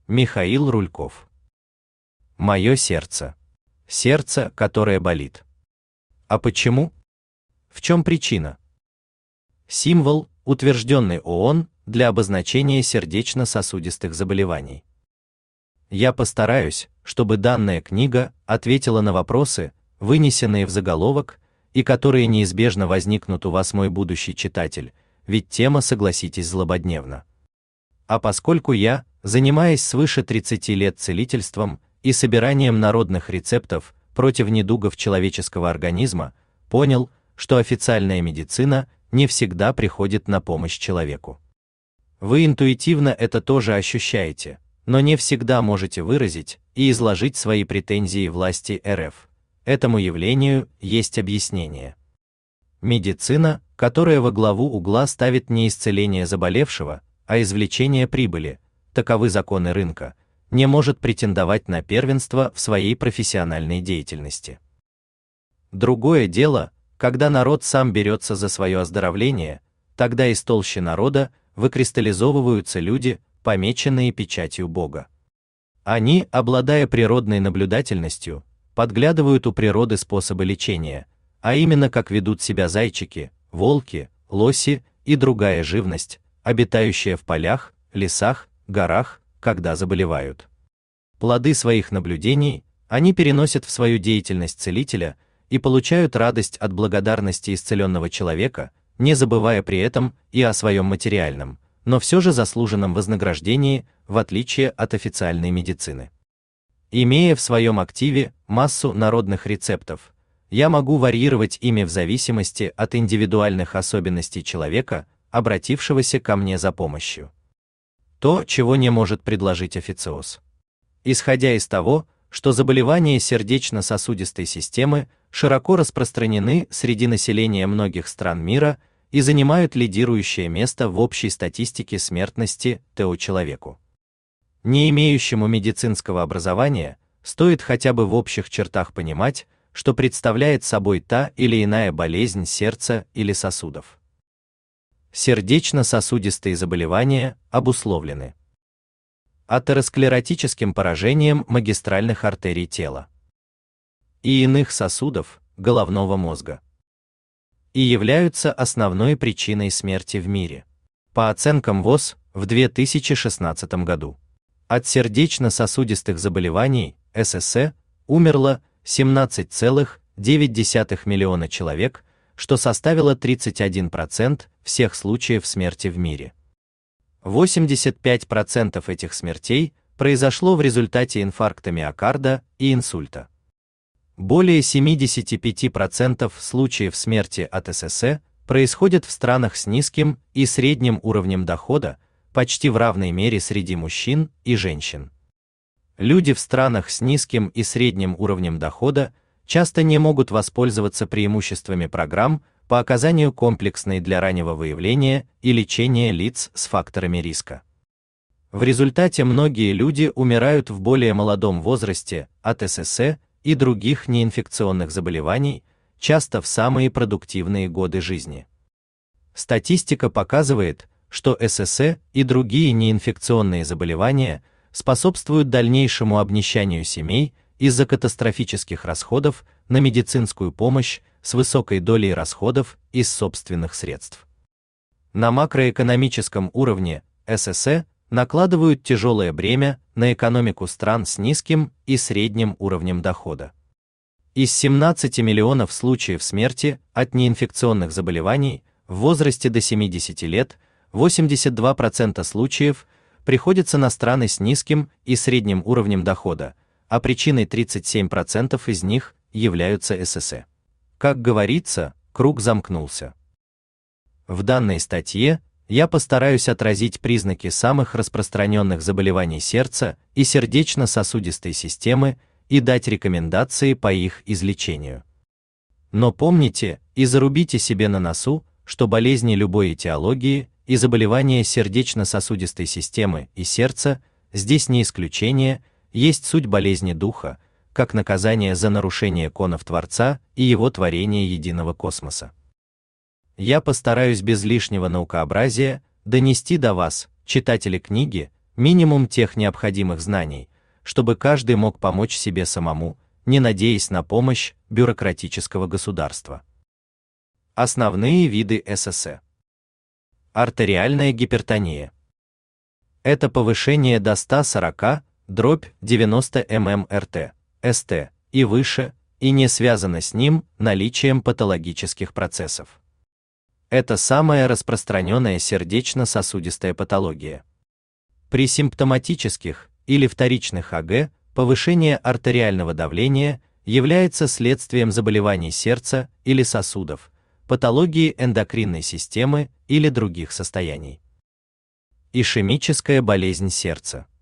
Михаил Рульков. Мое сердце. Сердце, которое болит. А почему? В чем причина? Символ, утвержденный ООН для обозначения сердечно-сосудистых заболеваний. Я постараюсь, чтобы данная книга ответила на вопросы, вынесенные в заголовок, и которые неизбежно возникнут у вас, мой будущий читатель, ведь тема, согласитесь, злободневна. А поскольку я, занимаясь свыше 30 лет целительством и собиранием народных рецептов против недугов человеческого организма, понял, что официальная медицина не всегда приходит на помощь человеку. Вы интуитивно это тоже ощущаете, но не всегда можете выразить и изложить свои претензии власти РФ. Этому явлению есть объяснение. Медицина, которая во главу угла ставит не исцеление заболевшего, а извлечение прибыли, таковы законы рынка, не может претендовать на первенство в своей профессиональной деятельности. Другое дело, когда народ сам берется за свое оздоровление, тогда из толщи народа выкристаллизовываются люди, помеченные печатью Бога. Они, обладая природной наблюдательностью, подглядывают у природы способы лечения, а именно как ведут себя зайчики, волки, лоси и другая живность, обитающая в полях, лесах, горах, когда заболевают. Плоды своих наблюдений они переносят в свою деятельность целителя и получают радость от благодарности исцеленного человека, не забывая при этом и о своем материальном, но все же заслуженном вознаграждении, в отличие от официальной медицины. Имея в своем активе массу народных рецептов, я могу варьировать ими в зависимости от индивидуальных особенностей человека, обратившегося ко мне за помощью. То, чего не может предложить официоз. Исходя из того, что заболевания сердечно-сосудистой системы широко распространены среди населения многих стран мира и занимают лидирующее место в общей статистике смертности ТО человеку. Не имеющему медицинского образования стоит хотя бы в общих чертах понимать, что представляет собой та или иная болезнь сердца или сосудов. Сердечно-сосудистые заболевания обусловлены атеросклеротическим поражением магистральных артерий тела и иных сосудов головного мозга и являются основной причиной смерти в мире. По оценкам ВОЗ, в 2016 году от сердечно-сосудистых заболеваний СССР умерло 17,9 миллиона человек, что составило 31% всех случаев смерти в мире. 85% этих смертей произошло в результате инфаркта миокарда и инсульта. Более 75% случаев смерти от СССР происходят в странах с низким и средним уровнем дохода, почти в равной мере среди мужчин и женщин. Люди в странах с низким и средним уровнем дохода часто не могут воспользоваться преимуществами программ по оказанию комплексной для раннего выявления и лечения лиц с факторами риска. В результате многие люди умирают в более молодом возрасте от СССР и других неинфекционных заболеваний, часто в самые продуктивные годы жизни. Статистика показывает, что СССР и другие неинфекционные заболевания способствуют дальнейшему обнищанию семей из-за катастрофических расходов на медицинскую помощь с высокой долей расходов из собственных средств. На макроэкономическом уровне СССР накладывают тяжелое бремя на экономику стран с низким и средним уровнем дохода. Из 17 миллионов случаев смерти от неинфекционных заболеваний в возрасте до 70 лет 82% случаев приходится на страны с низким и средним уровнем дохода, а причиной 37% из них являются СССР. Как говорится, круг замкнулся. В данной статье я постараюсь отразить признаки самых распространенных заболеваний сердца и сердечно-сосудистой системы и дать рекомендации по их излечению. Но помните и зарубите себе на носу, что болезни любой этиологии и заболевания сердечно-сосудистой системы и сердца здесь не исключение, есть суть болезни духа, как наказание за нарушение конов Творца и его творения единого космоса. Я постараюсь без лишнего наукообразия донести до вас, читатели книги, минимум тех необходимых знаний, чтобы каждый мог помочь себе самому, не надеясь на помощь бюрократического государства. Основные виды СС. Артериальная гипертония. Это повышение до 140/90 мм/РТ, СТ и выше, и не связано с ним наличием патологических процессов. Это самая распространенная сердечно-сосудистая патология. При симптоматических или вторичных АГ повышение артериального давления является следствием заболеваний сердца или сосудов, патологии эндокринной системы или других состояний. Ишемическая болезнь сердца.